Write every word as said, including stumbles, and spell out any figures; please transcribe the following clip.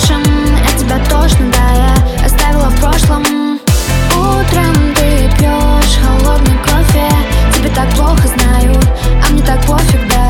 хорошем, от тебя тошно, да, я оставила в прошлом. Утром ты пьешь холодный кофе, тебе так плохо, знаю, а мне так пофиг, да.